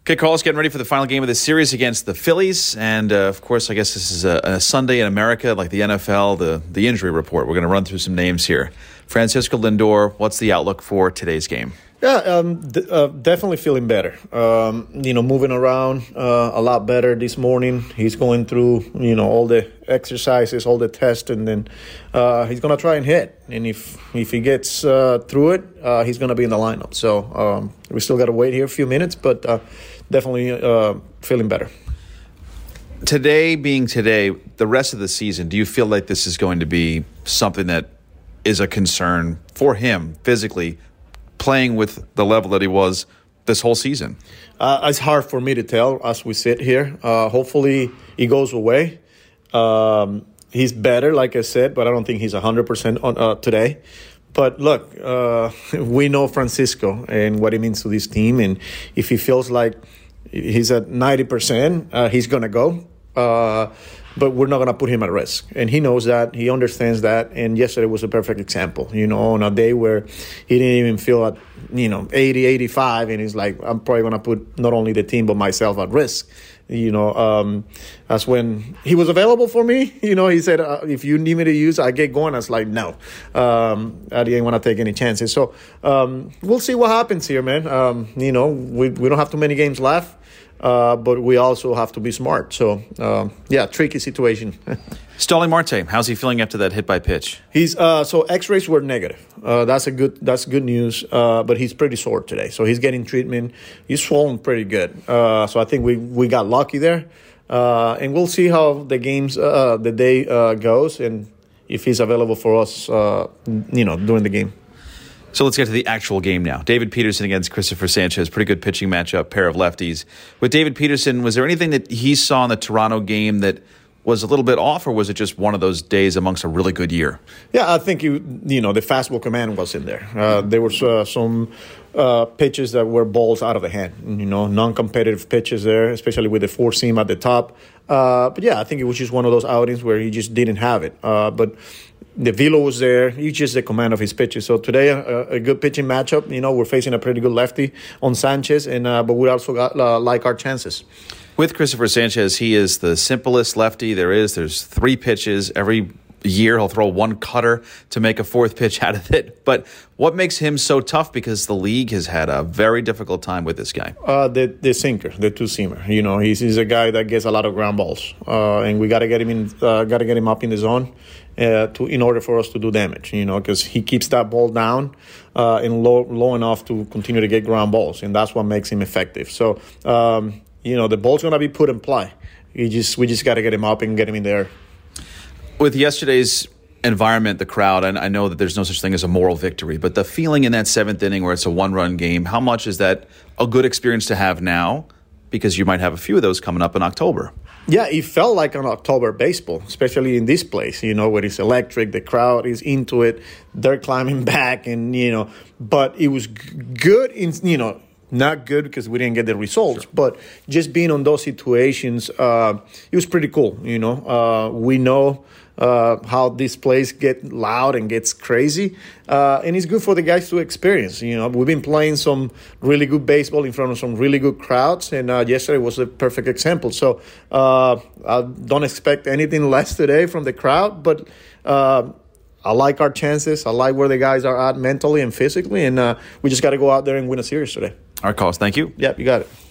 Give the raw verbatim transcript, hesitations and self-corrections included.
Okay, Carlos, getting ready for the final game of the series against the Phillies. And, uh, of course, I guess this is a, a Sunday in America, like the N F L, the, the injury report. We're going to run through some names here. Francisco Lindor, what's the outlook for today's game? Yeah, um, d- uh, definitely feeling better. Um, you know, moving around uh, a lot better this morning. He's going through, you know, all the exercises, all the tests, and then uh, he's going to try and hit. And if if he gets uh, through it, uh, he's going to be in the lineup. So um, we still got to wait here a few minutes, but uh, definitely uh, feeling better. Today being today, the rest of the season, do you feel like this is going to be something that is a concern for him physically, playing with the level that he was this whole season? Uh, it's hard for me to tell as we sit here. Uh, hopefully he goes away. Um, he's better, like I said, but I don't think he's one hundred percent on uh, today. But look, uh, we know Francisco and what he means to this team. And if he feels like he's at ninety percent, uh, he's going to go. Uh, but we're not going to put him at risk. And he knows that. He understands that. And yesterday was a perfect example, you know, on a day where he didn't even feel at, you know, eighty, eighty-five. And he's like, I'm probably going to put not only the team but myself at risk. You know, um, that's when he was available for me. You know, he said, uh, if you need me to use, I get going. I was like, no. Um, I didn't want to take any chances. So um, we'll see what happens here, man. Um, you know, we, we don't have too many games left. Uh, but we also have to be smart. So, uh, yeah, tricky situation. Starling Marte, how's he feeling after that hit by pitch? He's uh, so X-rays were negative. Uh, that's a good that's good news. Uh, but he's pretty sore today, so he's getting treatment. He's swollen pretty good. Uh, so I think we we got lucky there, uh, and we'll see how the games uh, the day uh, goes, and if he's available for us, uh, you know, during the game. So let's get to the actual game now. David Peterson against Christopher Sanchez. Pretty good pitching matchup, pair of lefties. With David Peterson, was there anything that he saw in the Toronto game that was a little bit off, or was it just one of those days amongst a really good year? Yeah, I think, you you know, the fastball command was in there. Uh, there were uh, some uh, pitches that were balls out of the hand, you know, non-competitive pitches there, especially with the four-seam at the top. Uh, but, yeah, I think it was just one of those outings where he just didn't have it. Uh, but the velo was there. He just the command of his pitches. So today, a, a good pitching matchup. You know, we're facing a pretty good lefty on Sanchez, and uh, but we also got uh, like our chances. With Christopher Sanchez, he is the simplest lefty there is. There's three pitches. Every year he'll throw one cutter to make a fourth pitch out of it. But what makes him so tough? Because the league has had a very difficult time with this guy. Uh, the the sinker, the two-seamer. You know, he's, he's a guy that gets a lot of ground balls, uh, and we got to get him in. Uh, got to get him up in the zone uh, to in order for us to do damage. You know, because he keeps that ball down uh, and low low enough to continue to get ground balls, and that's what makes him effective. So, um, you know, the ball's gonna be put in play. We just we just got to get him up and get him in there. With yesterday's environment, the crowd, and I know that there's no such thing as a moral victory, but the feeling in that seventh inning where it's a one-run game, how much is that a good experience to have now? Because you might have a few of those coming up in October. Yeah, it felt like an October baseball, especially in this place, you know, where it's electric, the crowd is into it, they're climbing back, and, you know, but it was g- good in, you know, not good because we didn't get the results, sure. But just being on those situations, uh, it was pretty cool, you know. Uh, we know uh, how this place gets loud and gets crazy, uh, and it's good for the guys to experience. You know, we've been playing some really good baseball in front of some really good crowds, and uh, yesterday was a perfect example. So uh, I don't expect anything less today from the crowd, but uh, I like our chances. I like where the guys are at mentally and physically, and uh, we just got to go out there and win a series today. All right, Carlos, thank you. Yep, you got it.